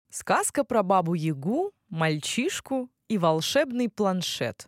Сказка про бабу-ягу, мальчишку и волшебный планшет.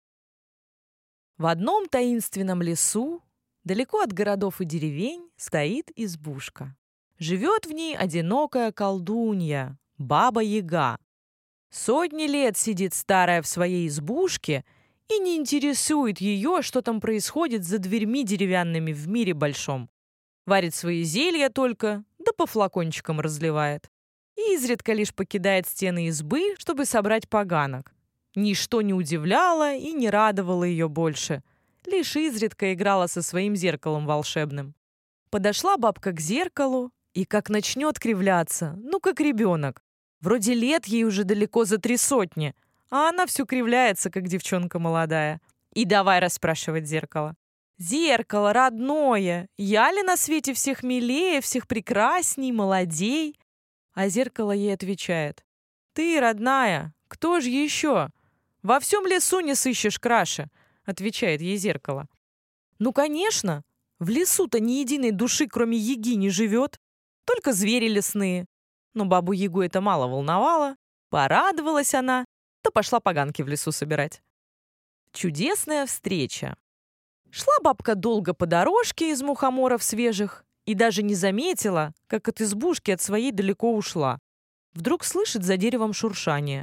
В одном таинственном лесу, далеко от городов и деревень, стоит избушка. Живет в ней одинокая колдунья, баба-яга. Сотни лет сидит старая в своей избушке и не интересует ее, что там происходит за дверьми деревянными в мире большом. Варит свои зелья только, да по флакончикам разливает. И изредка лишь покидает стены избы, чтобы собрать поганок. Ничто не удивляло и не радовало ее больше. Лишь изредка играла со своим зеркалом волшебным. Подошла бабка к зеркалу и как начнет кривляться, как ребенок. Вроде лет ей уже далеко за 300, а она все кривляется, как девчонка молодая. И давай расспрашивать зеркало. «Зеркало, родное, я ли на свете всех милее, всех прекрасней, молодей?» А зеркало ей отвечает: «Ты, родная, кто же еще? Во всем лесу не сыщешь краше», — отвечает ей зеркало. «Ну, конечно, в лесу-то ни единой души, кроме яги, не живет, только звери лесные». Но бабу-ягу это мало волновало, порадовалась она, да пошла поганки в лесу собирать. Чудесная встреча. Шла бабка долго по дорожке из мухоморов свежих и даже не заметила, как от избушки от своей далеко ушла. Вдруг слышит за деревом шуршание.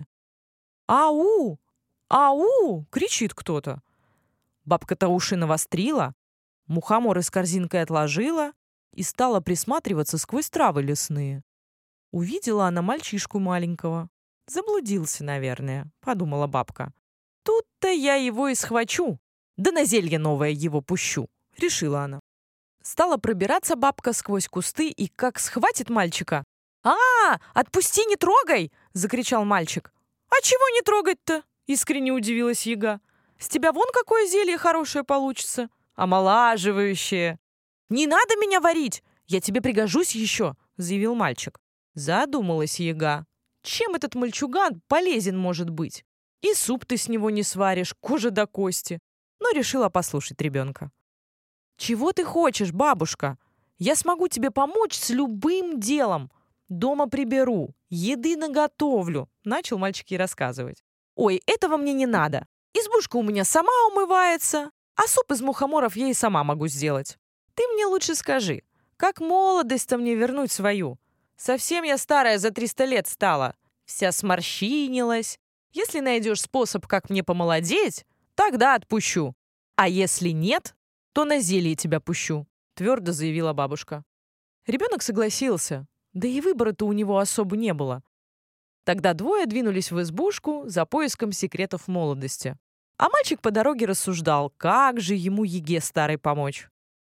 «Ау! Ау!» — кричит кто-то. Бабка-то уши навострила, мухоморы с корзинкой отложила и стала присматриваться сквозь травы лесные. Увидела она мальчишку маленького. «Заблудился, наверное», — подумала бабка. «Тут-то я его и схвачу, да на зелье новое его пущу», — решила она. Стала пробираться бабка сквозь кусты и как схватит мальчика. Отпусти, не трогай!» — закричал мальчик. «А чего не трогать-то?» — искренне удивилась яга. «С тебя вон какое зелье хорошее получится, омолаживающее». «Не надо меня варить, я тебе пригожусь еще», — заявил мальчик. Задумалась яга. Чем этот мальчуган полезен может быть? И суп ты с него не сваришь, кожа до кости. Но решила послушать ребенка. «Чего ты хочешь, бабушка? Я смогу тебе помочь с любым делом. Дома приберу, еды наготовлю», — начал мальчик ей рассказывать. «Ой, этого мне не надо. Избушка у меня сама умывается, а суп из мухоморов я и сама могу сделать. Ты мне лучше скажи, как молодость-то мне вернуть свою? Совсем я старая за 300 лет стала, вся сморщинилась. Если найдешь способ, как мне помолодеть, тогда отпущу. А если нет, то на зелье тебя пущу», — твердо заявила бабушка. Ребенок согласился, да и выбора-то у него особо не было. Тогда двое двинулись в избушку за поиском секретов молодости. А мальчик по дороге рассуждал, как же ему яге старой помочь.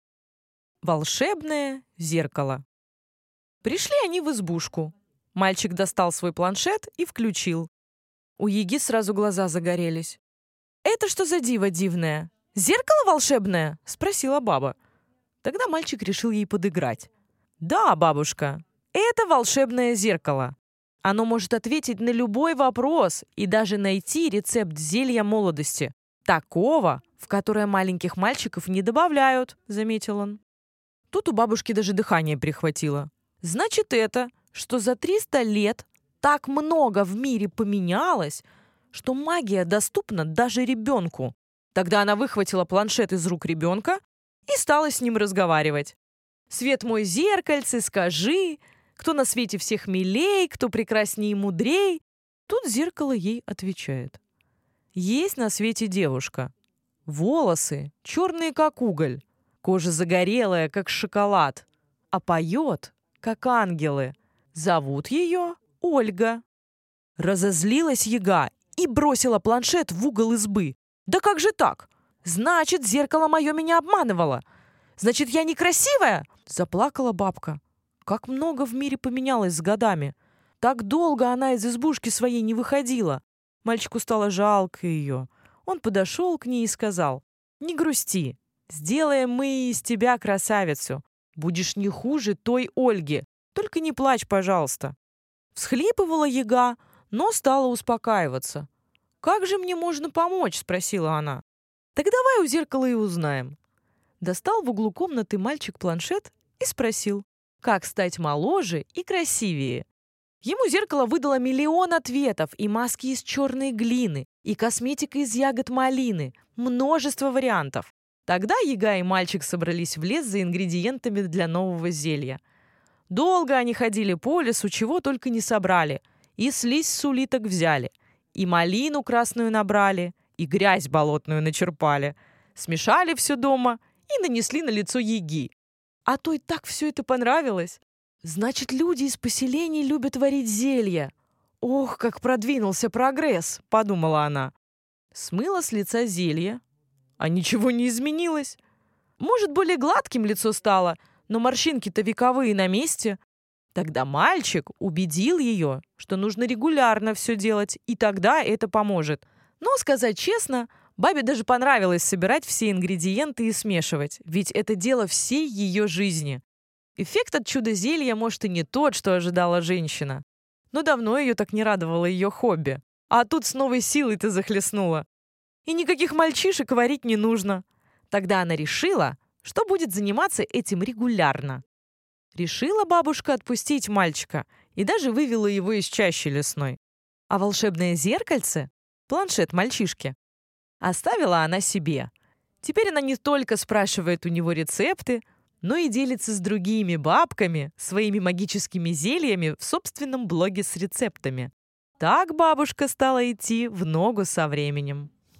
Волшебное зеркало. Пришли они в избушку. Мальчик достал свой планшет и включил. У яги сразу глаза загорелись. «Это что за диво дивное? Зеркало волшебное?» — спросила баба. Тогда мальчик решил ей подыграть. «Да, бабушка, это волшебное зеркало. Оно может ответить на любой вопрос и даже найти рецепт зелья молодости. Такого, в которое маленьких мальчиков не добавляют», — заметил он. Тут у бабушки даже дыхание перехватило. «Значит, это, что за 300 лет так много в мире поменялось, что магия доступна даже ребенку». Тогда она выхватила планшет из рук ребенка и стала с ним разговаривать. «Свет мой зеркальце, скажи, кто на свете всех милей, кто прекрасней и мудрей?» Тут зеркало ей отвечает. «Есть на свете девушка. Волосы черные, как уголь, кожа загорелая, как шоколад, а поет, как ангелы. Зовут ее Ольга». Разозлилась яга и бросила планшет в угол избы. «Да как же так? Значит, зеркало мое меня обманывало. Значит, я некрасивая?» Заплакала бабка. Как много в мире поменялось с годами. Так долго она из избушки своей не выходила. Мальчику стало жалко ее. Он подошел к ней и сказал: «Не грусти, сделаем мы из тебя красавицу. Будешь не хуже той Ольги. Только не плачь, пожалуйста». Всхлипывала яга, но стала успокаиваться. «Как же мне можно помочь?» — спросила она. «Так давай у зеркала и узнаем». Достал в углу комнаты мальчик планшет и спросил, как стать моложе и красивее. Ему зеркало выдало миллион ответов, и маски из черной глины, и косметика из ягод малины, множество вариантов. Тогда яга и мальчик собрались в лес за ингредиентами для нового зелья. Долго они ходили по лесу, чего только не собрали. И слизь с улиток взяли, и малину красную набрали, и грязь болотную начерпали. Смешали все дома и нанесли на лицо яги. А той так все это понравилось. Значит, люди из поселений любят варить зелья. Ох, как продвинулся прогресс, подумала она. Смыла с лица зелье, а ничего не изменилось. Может, более гладким лицо стало, но морщинки-то вековые на месте. Тогда мальчик убедил ее, что нужно регулярно все делать, и тогда это поможет. Но, сказать честно, бабе даже понравилось собирать все ингредиенты и смешивать, ведь это дело всей ее жизни. Эффект от чудо-зелья, может, и не тот, что ожидала женщина. Но давно ее так не радовало ее хобби. А тут с новой силой-то захлестнула. И никаких мальчишек варить не нужно. Тогда она решила, что будет заниматься этим регулярно. Решила бабушка отпустить мальчика и даже вывела его из чащи лесной. А волшебное зеркальце, планшет мальчишки, оставила она себе. Теперь она не только спрашивает у него рецепты, но и делится с другими бабками своими магическими зельями в собственном блоге с рецептами. Так бабушка стала идти в ногу со временем.